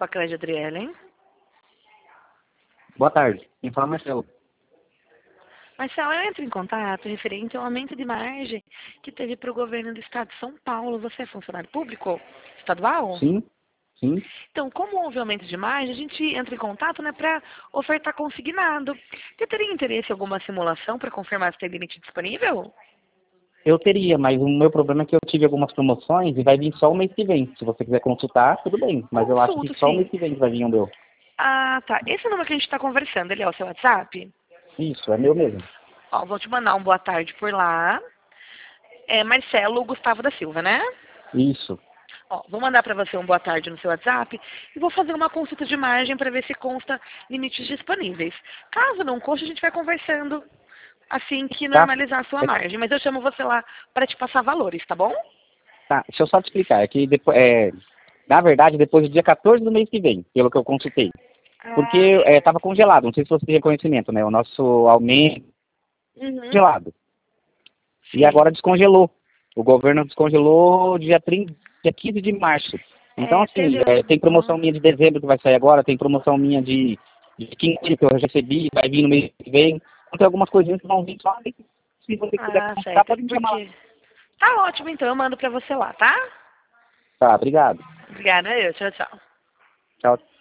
Paclédia Adriele, hein? Boa tarde. Quem fala é Marcelo. Marcelo, eu entro em contato referente ao aumento de margem que teve para o governo do estado de São Paulo. Você é funcionário público estadual? Sim, sim. Então, como houve aumento de margem, a gente entra em contato, né, para ofertar consignado. Você teria interesse em alguma simulação para confirmar se tem limite disponível? Eu teria, mas o meu problema é que eu tive algumas promoções e vai vir só o mês que vem. Se você quiser consultar, tudo bem. Mas eu acho que Consulto, só o mês sim. que vem que vai vir o meu. Ah, tá. Esse número que a gente está conversando, ele é o seu WhatsApp? Isso, é meu mesmo. Ó, vou te mandar um boa tarde por lá. É Marcelo Gustavo da Silva, né? Isso. Ó, vou mandar para você um boa tarde no seu WhatsApp e vou fazer uma consulta de margem para ver se consta limites disponíveis. Caso não conste, a gente vai conversando assim que Tá? normalizar a sua É, margem. Mas eu chamo você lá para te passar valores, tá bom? tá, deixa eu só te explicar. É que depois, na verdade, depois do dia 14 do mês que vem, pelo que eu consultei. Porque Ah, estava congelado, não sei se você tem reconhecimento, né? O nosso aumento uhum, congelado. E sim. agora descongelou. O governo descongelou dia 15 de março. Então, É, assim, teve. tem promoção minha de dezembro que vai sair agora, tem promoção minha de 15 que eu já recebi, vai vir no mês que vem. Então, tem algumas coisinhas que vão vir só. Se você quiser Ah, consultar, certo. pode me chamar lá. Porque. Tá ótimo, então eu mando para você lá, tá? Tá, obrigado. Obrigada, eu. Tchau, tchau. Tchau.